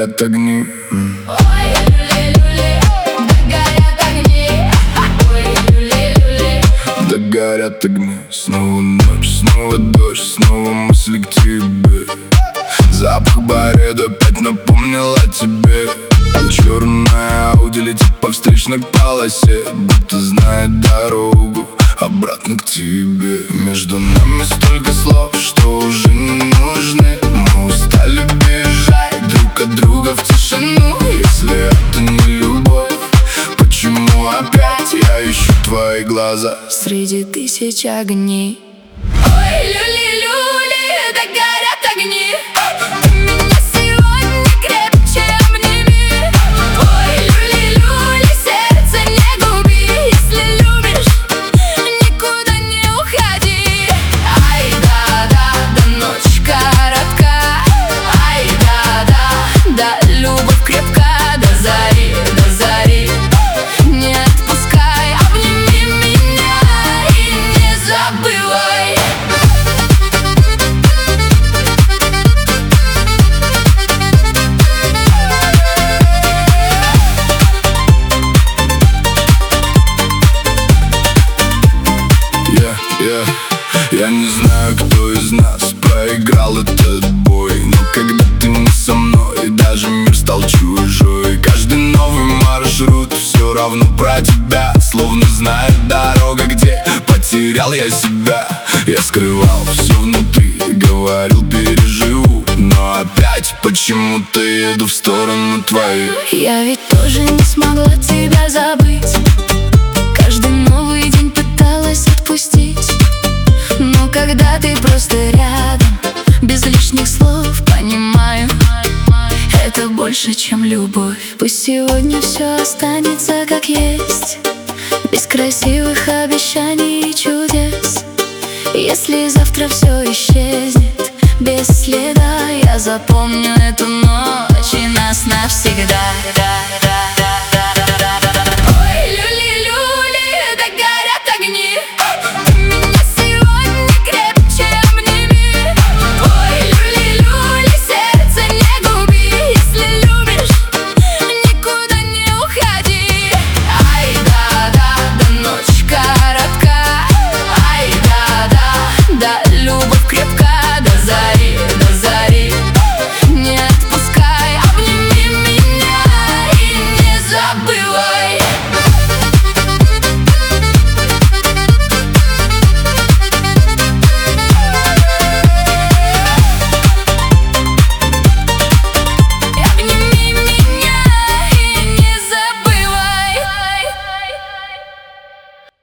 догорят огни. Ой, люли-люли, догорят огни. Ой, люли-люли, догорят огни. Снова ночь, снова дождь, снова мысли к тебе. Запах бареда опять напомнил о тебе. Черная Ауди летит по встречной полосе, будто знает дорогу обратно к тебе. Между нами столько слов, что уже не нужны. Мы устали бежать друг от друга в тишину. Если это не любовь, почему опять я ищу твои глаза среди тысяч огней? Ой, люли-люли, догорят огни. Ты меня сегодня крепче обними. Ой, люли-люли, сердце не губи. Если любишь, никуда не уходи. Ай, да-да, ночь коротка. Ай, да-да, любовь крепка. До зари, до зари. Не отпускай, обними меня и не забывай. Я не знаю, кто из нас проиграл этот бой, но когда ты не со мной, даже мир стал чужой. Каждый новый маршрут все равно про тебя, словно знает дорога, где потерял я себя. Я скрывал все внутри, говорил переживу, но опять почему-то еду в сторону твою. Я ведь тоже не смогла тебя забыть. Каждый новый день пыталась отпустить. Но когда ты просто рядом, без лишних слов, понимаю, это больше, чем любовь. Пусть сегодня все останется как есть, без красивых обещаний и чудес. Если завтра все исчезнет без следа, я запомню эту ночь и нас навсегда.